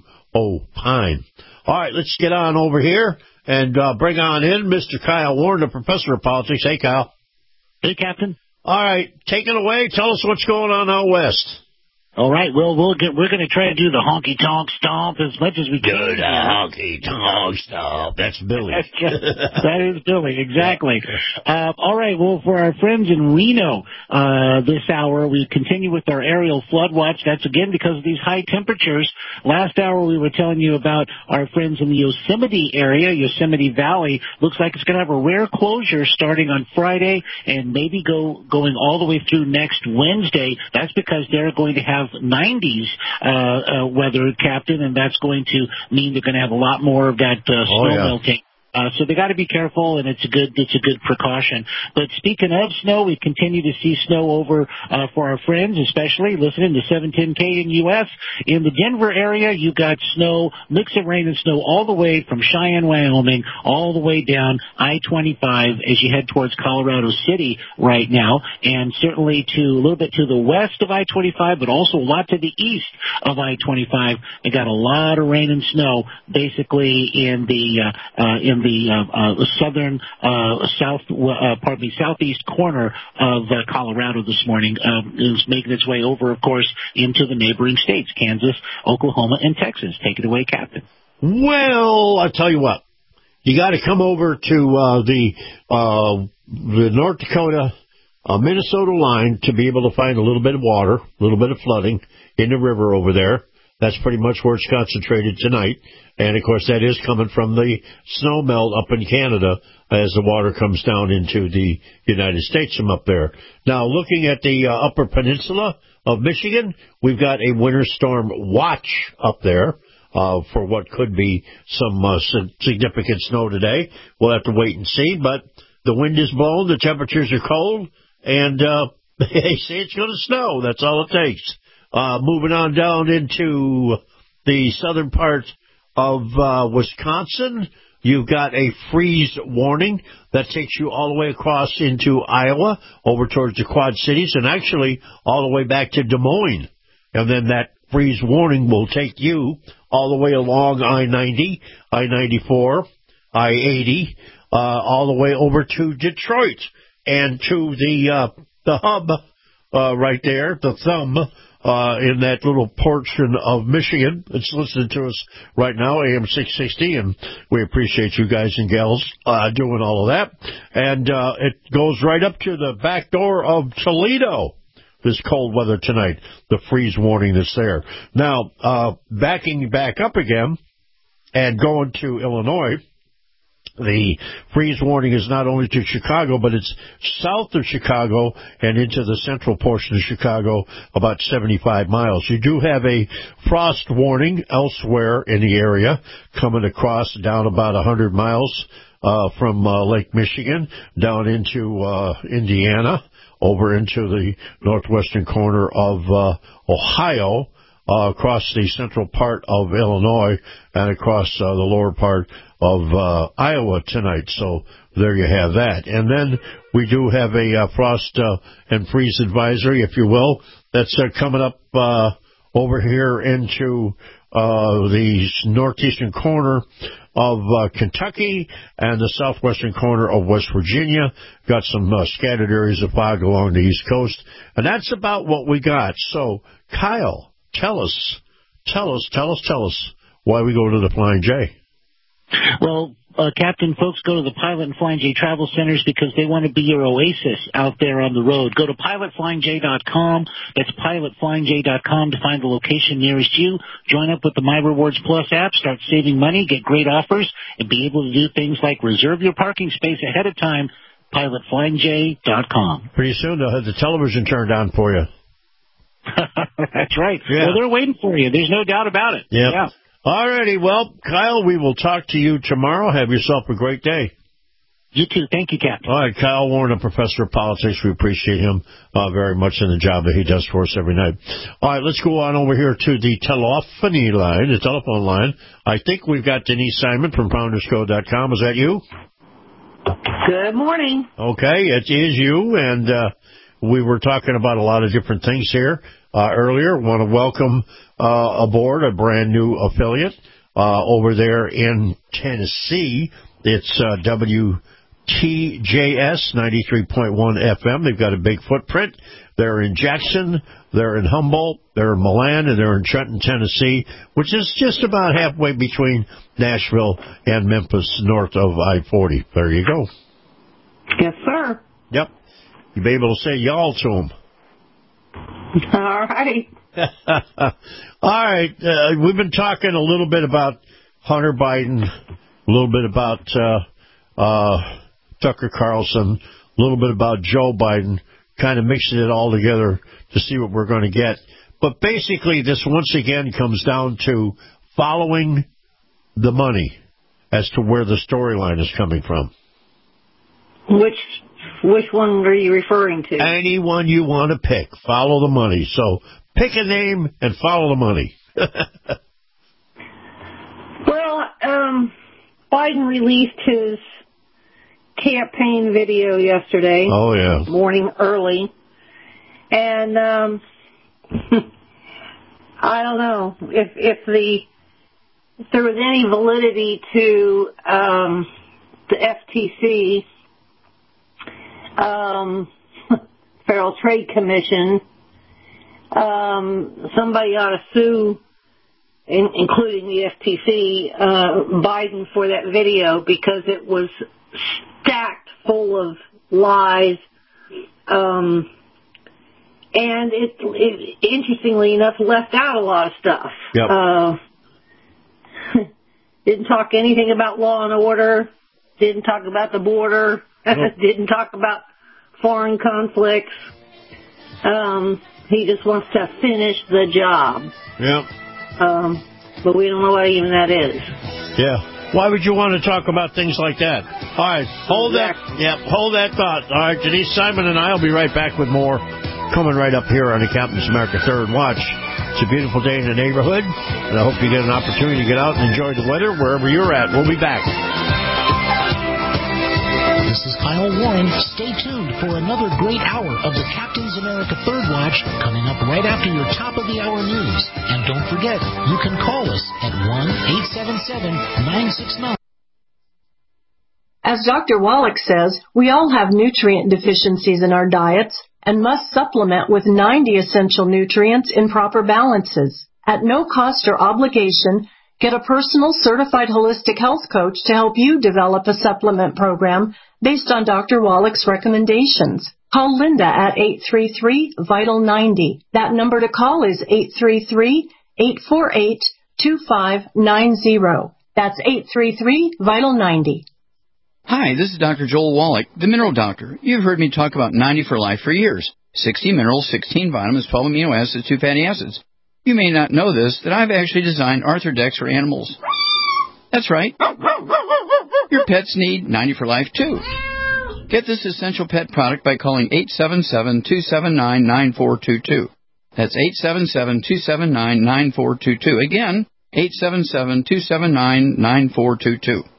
S5: opine. All right, let's get on over here and uh, bring on in Mister Kyle Warren, the professor of politics. Hey, Kyle.
S6: Hey, Captain.
S5: All right, take it away. Tell us what's going on out west.
S6: All right, well, we'll get, we're going to try to do the honky-tonk stomp as much as we can.
S5: Good honky-tonk stomp. That's Billy.
S6: That's just, that is Billy, exactly. Uh, all right, well, for our friends in Reno uh, this hour, we continue with our aerial flood watch. That's, again, because of these high temperatures. Last hour, we were telling you about our friends in the Yosemite area, Yosemite Valley. Looks like it's going to have a rare closure starting on Friday and maybe go going all the way through next Wednesday. That's because they're going to have nineties uh, uh, weather, Captain, and that's going to mean they're going to have a lot more of that uh, snow
S5: oh, yeah.
S6: melting. Uh, so they got to be careful, and it's a good it's a good precaution. But speaking of snow, we continue to see snow over uh, for our friends, especially listening to seven ten K in U S In the Denver area, you got snow, mix of rain and snow all the way from Cheyenne, Wyoming, all the way down I twenty-five as you head towards Colorado City right now, and certainly to a little bit to the west of I twenty-five, but also a lot to the east of I twenty-five. They got a lot of rain and snow, basically in the uh, uh, in the uh, uh, southern, uh, south, uh, pardon me, southeast corner of uh, Colorado this morning. Uh, is making its way over, of course, into the neighboring states, Kansas, Oklahoma, and Texas. Take it away, Captain.
S5: Well, I tell you what, you got to come over to uh, the uh, the North Dakota, uh, Minnesota line to be able to find a little bit of water, a little bit of flooding in the river over there. That's pretty much where it's concentrated tonight. And, of course, that is coming from the snow melt up in Canada as the water comes down into the United States from up there. Now, looking at the uh, Upper Peninsula of Michigan, we've got a winter storm watch up there uh, for what could be some uh, significant snow today. We'll have to wait and see. But the wind is blowing, the temperatures are cold, and uh, they say it's going to snow. That's all it takes. Uh, moving on down into the southern part of uh, Wisconsin, you've got a freeze warning that takes you all the way across into Iowa, over towards the Quad Cities, and actually all the way back to Des Moines. And then that freeze warning will take you all the way along I ninety, I ninety-four, I eighty, uh, all the way over to Detroit and to the uh, the hub uh, right there, the thumb. Uh, in that little portion of Michigan that's listening to us right now, A M six sixty, and we appreciate you guys and gals uh, doing all of that. And uh, it goes right up to the back door of Toledo, this cold weather tonight, the freeze warning that's there. Now, uh, backing back up again and going to Illinois, the freeze warning is not only to Chicago, but it's south of Chicago and into the central portion of Chicago, about seventy-five miles. You do have a frost warning elsewhere in the area, coming across down about one hundred miles uh, from uh, Lake Michigan down into uh, Indiana, over into the northwestern corner of uh, Ohio, uh, across the central part of Illinois, and across uh, the lower part of uh, Iowa tonight. So there you have that. And then we do have a uh, frost uh, and freeze advisory, if you will, that's uh, coming up uh, over here into uh, the northeastern corner of uh, Kentucky and the southwestern corner of West Virginia. Got some uh, scattered areas of fog along the East Coast. And that's about what we got. So, Kyle, tell us, tell us, tell us, tell us why we go to the Flying J.
S6: Well, uh, Captain, folks go to the Pilot and Flying J travel centers because they want to be your oasis out there on the road. Go to pilot flying j dot com. That's pilot flying j dot com to find the location nearest you. Join up with the My Rewards Plus app, start saving money, get great offers, and be able to do things like reserve your parking space ahead of time. pilot flying j dot com.
S5: Pretty soon they'll have the television turned on for you.
S6: That's right.
S5: Yeah.
S6: Well, they're waiting for you. There's no doubt about it.
S5: Yep.
S6: Yeah.
S5: All righty. Well, Kyle, we will talk to you tomorrow. Have yourself a great day.
S6: You too. Thank you, Captain.
S5: All right, Kyle Warren, a professor of politics. We appreciate him uh, very much in the job that he does for us every night. All right, let's go on over here to the telephony line, the telephone line. I think we've got Denise Simon from Founders Code dot com. Is that you?
S1: Good morning.
S5: Okay, it is you, and uh, we were talking about a lot of different things here uh, earlier. Want to welcome uh, aboard a brand new affiliate uh, over there in Tennessee. It's uh, W T J S ninety-three point one F M. They've got a big footprint. They're in Jackson, they're in Humboldt, they're in Milan, and they're in Trenton, Tennessee, which is just about halfway between Nashville and Memphis, north of I forty. There you go.
S1: Yes, sir.
S5: Yep. You'll be able to say y'all to them.
S1: All right.
S5: All right. Uh, we've been talking a little bit about Hunter Biden, a little bit about uh, uh, Tucker Carlson, a little bit about Joe Biden, kind of mixing it all together to see what we're going to get. But basically, this once again comes down to following the money as to where the storyline is coming from.
S1: Which which one are you referring to?
S5: Anyone you want to pick. Follow the money. So pick a name and follow the money.
S1: Well, um, Biden released his campaign video yesterday.
S5: Oh, yeah.
S1: Morning early. And um, I don't know if if the if there was any validity to um, the F T C, um, Federal Trade Commission. Um, somebody ought to sue, in, including the F T C, uh, Biden for that video because it was stacked full of lies. Um, and it, it, interestingly enough, left out a lot of stuff.
S5: Yep.
S1: Uh, didn't talk anything about law and order. Didn't talk about the border. Nope. Didn't talk about foreign conflicts. Um, he just wants to finish the job.
S5: Yep.
S1: Um, but we don't know what even that is.
S5: Yeah. Why would you want to talk about things like that? All right. Hold exactly. that. Yep. Hold that thought. All right. Denise Simon and I will be right back with more coming right up here on the Captain's America Third Watch. It's a beautiful day in the neighborhood, and I hope you get an opportunity to get out and enjoy the weather wherever you're at. We'll be back.
S7: This is Kyle Warren. Stay tuned for another great hour of the Captain's America Third Watch coming up right after your top-of-the-hour news. And don't forget, you can call us at one eight seven seven, nine six nine.
S2: As Doctor Wallach says, we all have nutrient deficiencies in our diets and must supplement with ninety essential nutrients in proper balances. At no cost or obligation, get a personal certified holistic health coach to help you develop a supplement program based on Doctor Wallach's recommendations. Call Linda at eight three three, vital ninety. That number to call is eight three three, eight four eight, two five nine zero. That's eight three three, vital ninety.
S20: Hi, this is Doctor Joel Wallach, the Mineral Doctor. You've heard me talk about ninety for Life for years. sixty minerals, sixteen vitamins, twelve amino acids, two fatty acids. You may not know this, that I've actually designed Arthrodex for animals. That's right. Your pets need ninety for Life, too. Get this essential pet product by calling eight seven seven, two seven nine, nine four two two. That's eight seven seven, two seven nine, nine four two two. Again, eight seven seven, two seven nine, nine four two two.